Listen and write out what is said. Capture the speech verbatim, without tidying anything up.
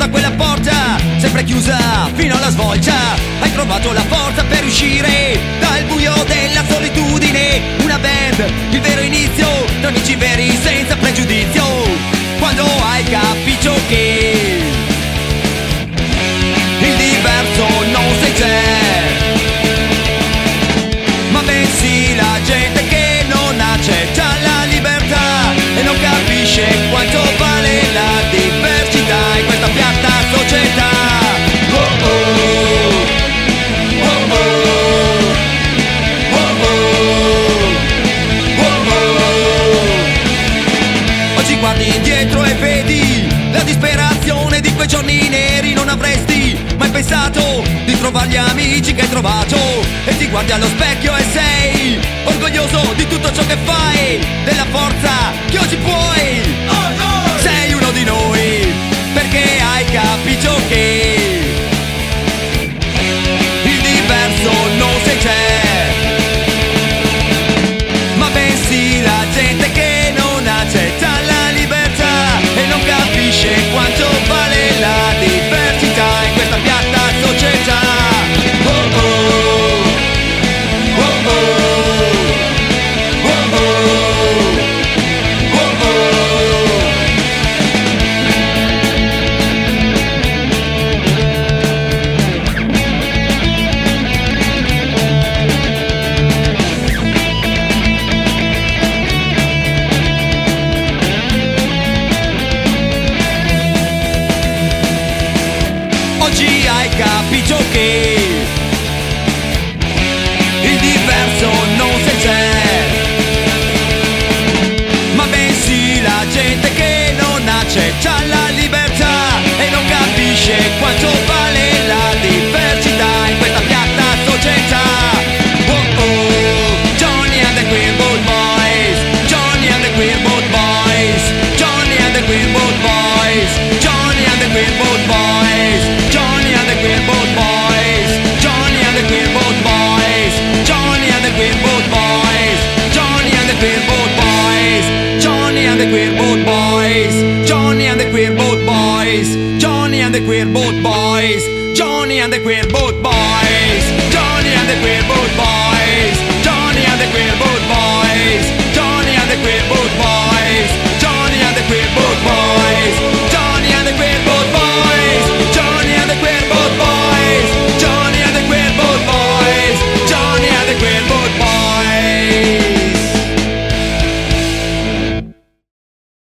da quella porta, sempre chiusa fino alla svolta. Hai trovato la forza per uscire dal buio della solitudine. Una band, il vero inizio, tra amici veri senza pregiudizio. Quando hai capito che il diverso non sei te, ma bensì la gente che non accetta la libertà e non capisce quanto vale la diversità in questa piatta società. Oh oh, oh oh, oh oh, oh oh. Oggi guardi indietro e vedi la disperazione di quei giorni neri. Non avresti mai pensato di trovare gli amici che hai trovato, e ti guardi allo specchio e sei orgoglioso di tutto ciò che fai, della forza che oggi puoi. Sei uno di noi perché hai capito che il diverso non sei te, ma bensì la gente che non accetta la libertà e non capisce quanto vale la diversità in questa piatta società. Oh oh, oh oh, oh oh, oh oh. Oggi hai capito che il diverso non sei te, ma bensì la gente che non accetta la libertà e non capisce quanto vale la diversità in questa piatta società. Oh oh, Johnny and the Queer Boat Boys, Johnny and the Queer Boat Boys, Johnny and the Queer Boat Boys, Johnny and the Queer Boat Boys, Johnny and the Queer Boat Boys, Johnny and the Queer Boat Boys, Johnny and the Queer Boat Boys, Johnny and the Queer Boat Boys, Johnny and the Queer Boat Boys, Johnny and the Queer Boat Boys, Johnny and the Queer Boat Boys, Johnny and the Queer Boat Boys, Johnny and the Queer Boat